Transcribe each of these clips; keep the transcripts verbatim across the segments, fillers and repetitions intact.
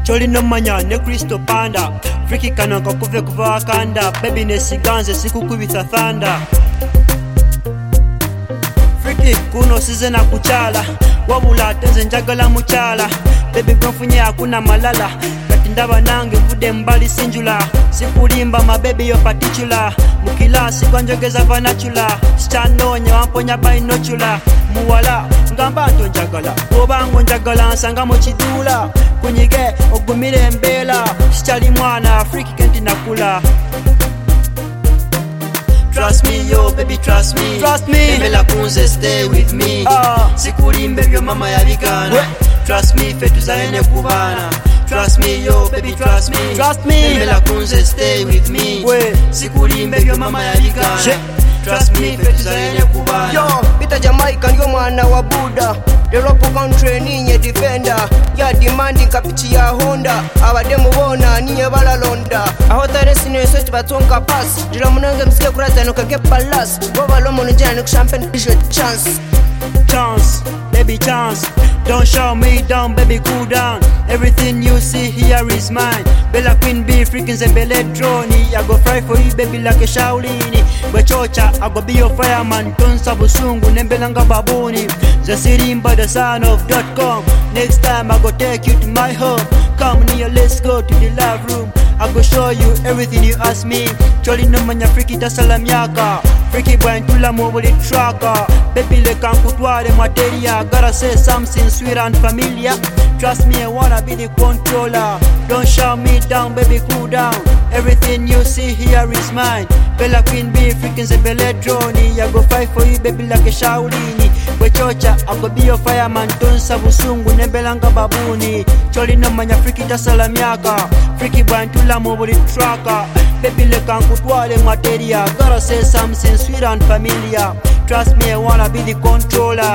Choli no manya ne Kristo panda Friki kana kakuve kuva wakanda Baby nesiganze siku kubita thanda Friki kuno size na kuchala Wabula tenze njagala muchala Baby konfunye hakuna malala Ndaba nange mvude mbali sinjula Sikulimba mabebi yo particular Mukila sikwa njogeza vanachula Sichanonya wamponya bainochula Muwala ngamba to njagala Obango njagala nsanga mochidula Kunyige ogumire mbela Sichali mwana Afriki kenti nakula Trust me yo baby trust me Trust me Mbela kunze stay with me uh. Sikulimbe vyo mama ya vigana Trust me fetu zaene kubana Trust me yo baby trust me Trust me Mbela kunze stay with me Sikulimbe vyo mama ya vigana Trust me fetu zaene kubana Yo Bita Jamaica ndio mwana wa Buddha Europe country ninye defender Ya demanding kapichi ya Honda Abademu bona ninye balalonda Aho taresi niyo soti batonka pass Jila munange msike kurata nuka kepa las Bova lomo nujana nuku champagne tisho chance Chance, baby chance Don't show me down, baby cool down Everything you see here is mine Bella Queen B, freaking Zembele Droni I go fry for you baby like a Shaolini Bechocha, I go be your fireman Tonsa Busungu, Nembelanga Babuni Zasirimba, the son of dot com Next time I go take you to my home Come near, let's go to the love room I go show you everything you ask me Choli no manya freaky ta salamiaka Freaky boy ntula mobile tracker Baby le kankutware materia Gotta say something sweet and familiar Trust me I wanna be the controller Don't shout me down baby cool down Everything you see here is mine Bella Queen B freaking Zembele Droni I go fight for you baby like a Shaolini Wechocha I go be your fireman Tonsa Busungu Nembelanga Babuni Choli no manya freaky ta salamiaka Freaky boy ntula mobile tracker Baby le kankutware materia Gotta say something sweet and familiar Trust me I wanna be the controller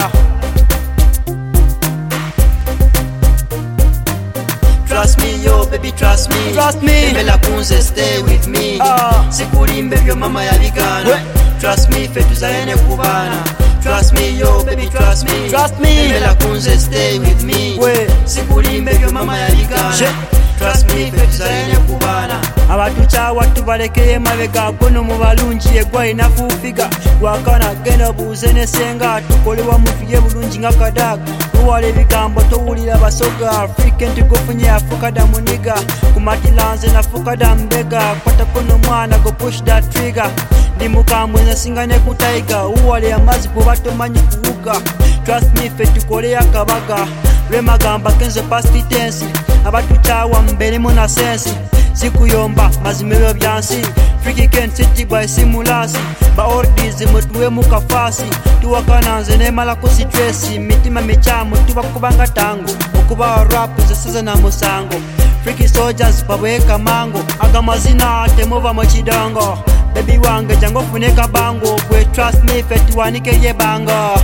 Trust me yo baby trust me Trust me Mbela kunze stay with me uh. Sikulimbe vyo mama ya vigana Trust me fetu zaene kubana Trust me yo baby trust me Trust me Mbela kunze stay with me Sikulimbe vyo mama ya vigana Trust me fetu zaene kubana Abatucha watu balekeye mabega Gono mubalunji egwa inafufiga Wakana gena buzene senga Tukolewa mutu ye bulunji nga kadaga Uwale bigambo towulira basoga Freaking tugofunye afukada muniga Kumatilanze na fukada mbega Kwata kono mwana go push that trigger Ndi mukambwe nsingane kutaiga Uwale amazi kubato manyi kuuga Trust me fe tukole akabaga Rema gamba kenze past tense Abatucha wa mbele muna sensi Sikuyomba mazimelo byansi Freaky Ken City by simulasi Ba ordizi mutuwe mukafasi Tuwakananze nemala kusitresi Mitima michamu tuwa kubanga tango Ukuba rap zasiza na musango Freaky soldiers pabweka mango Aga mazina temuva mochidongo Baby wange jango funeka bango Kwe trust me feti wanike ye bango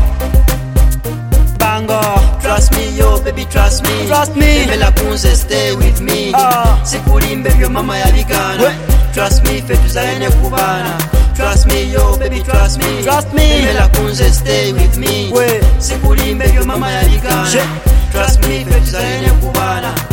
Bango Trust me yo baby trust me Trust me Mbela kunze stay with me uh. Sikulimbe vyo mama ya vigana Trust me fetu zaene kubana Trust me yo baby trust me Trust me Mbela kunze stay with me Sikulimbe vyo mama ya vigana Trust me fetu zaene kubana